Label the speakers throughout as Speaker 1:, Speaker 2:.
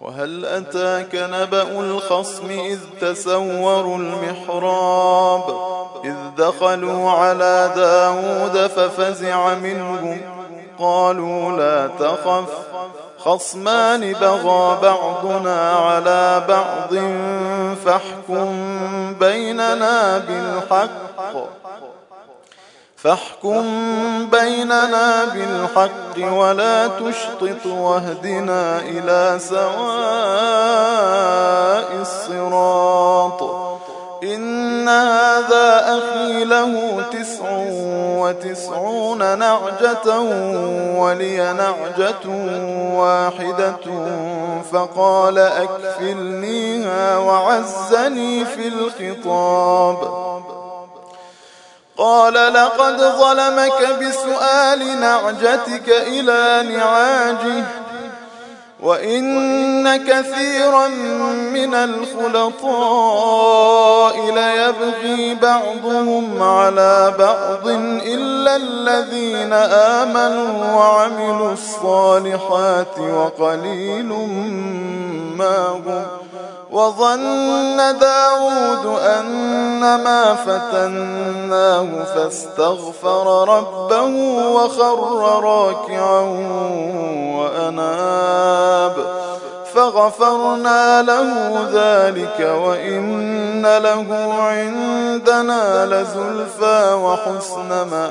Speaker 1: وهل أتاك نبأ الخصم إذ تسوروا المحراب إذ دخلوا على داود ففزع منهم قالوا لا تخف خصمان بغى بعضنا على بعض فاحكم بيننا بالحق ولا تشطط واهدنا إلى سواء الصراط إن هذا أخي له 99 نعجة ولي نعجة واحدة فقال أكفلنيها وعزني في الخطاب قال لقد ظلمك بسؤال نعجتك إلى نعاجه وإن كثيرا من الخلطاء ليبغي بعضهم على بعض إلا الذين آمنوا وعملوا الصالحات وقليل ما هم وظن داود أنما فتناه فاستغفر ربه وخر راكعا وأناب فغفرنا له ذلك وإن له عندنا لزلفى وحسن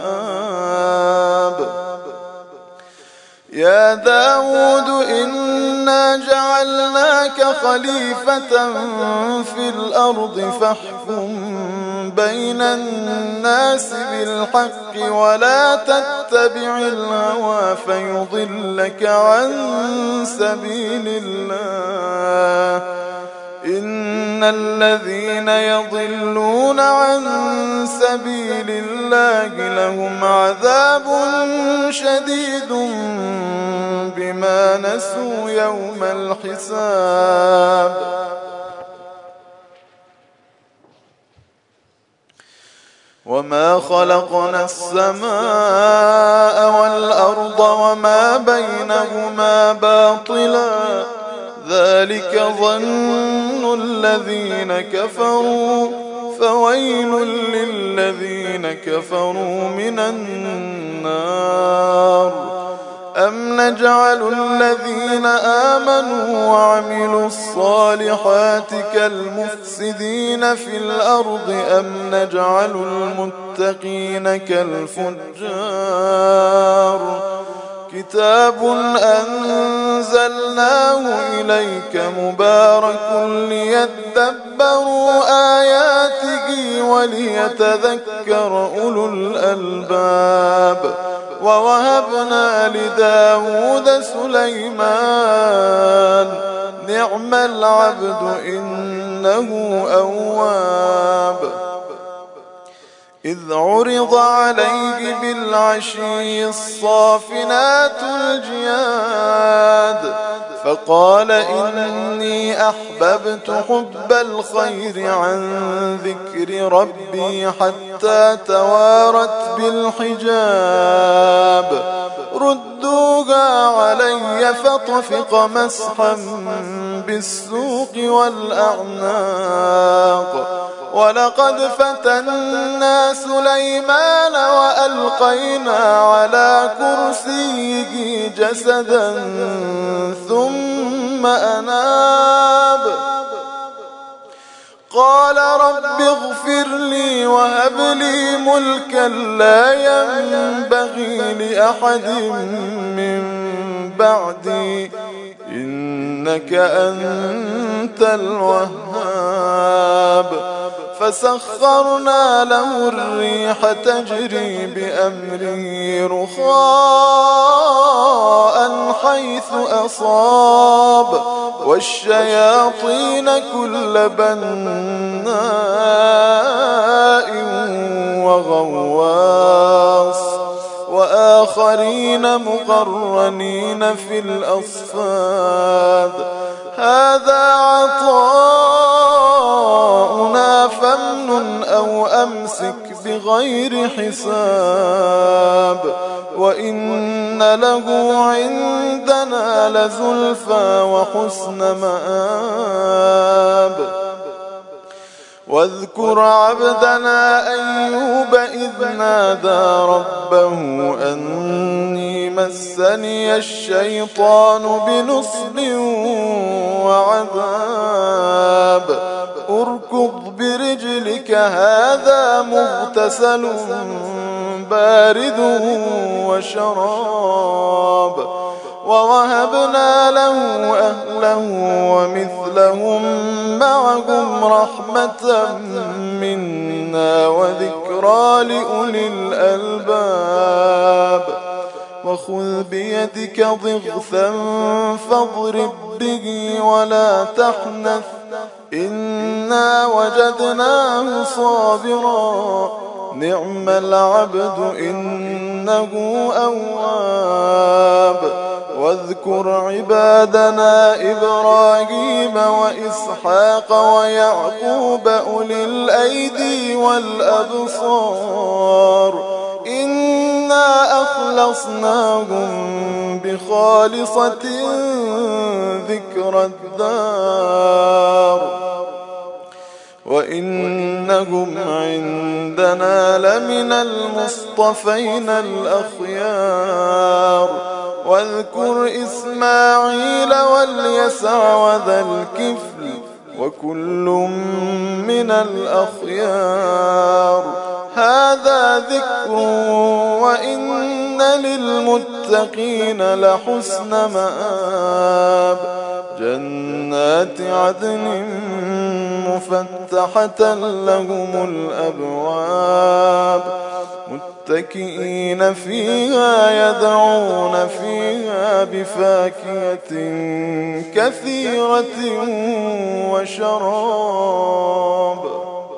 Speaker 1: مآب يا داود إنا جعلناك خليفة في الأرض فاحكم بين الناس بالحق ولا تتبع الهوى فيضلك عن سبيل الله إن الذين يضلون عن سبيل الله لهم عذاب شديد بما نسوا يوم الحساب وما خلقنا السماء والأرض وما بينهما باطلا ذلك ظن الذين كفروا فويل للذين كفروا من النار أم نجعل الذين آمنوا وعملوا الصالحات كالمفسدين في الأرض أم نجعل المتقين كالفجار كتاب أنزلناه إليك مبارك ليدبروا آياته وليتذكر أولو الألباب ووهبنا لداود سليمان نعم العبد إنه أواب إذ عرض عليه بالعشي الصافنات الجياد فقال إني أحببت حب الخير عن ذكر ربي حتى توارت بالحجاب ردوها علي فطفق مسحا بالسوق والأعناق ولقد فتنا سليمان وألقينا على كرسيه جسدا ثم أناب قال رب اغفر لي وهب لي ملكا لا ينبغي لأحد من بعدي إنك أنت الوهاب فسخرنا له الريح تجري بأمره رخاء حيث أصاب والشياطين كل بناء وغواص وآخرين مقرنين في الأصفاد هذا عطاؤنا فامنن أو أمسك بغير حساب وإن له عندنا لزلفى وحسن مآب. واذكر عبدنا أيوب إذ نادى ربه أني مسني الشيطان بنصب وعذاب. اركض برجلك هذا مغتسل بارد وشراب. ووهبنا له أهله ومثلهم معهم رحمة منا وذكرى لأولي الألباب. وخذ بيدك ضغثا فاضرب به ولا تحنث إنا وجدناه صابرا نعم العبد إنه أواب. واذكر عبادنا إبراهيم وإسحاق ويعقوب أولي الأيدي والأبصار إنا أخلصناهم بخالصة ذكر الدار وإنهم عندنا لمن المصطفين الأخيار. واذكر إسماعيل واليسع وذا الكفل وكل من الأخيار. هذا ذكر وإن للمتقين لحسن مآب. جنات عدن مفتحة لهم الأبواب متكئين فيها يدعون فيها بفاكهة كثيرة وشراب.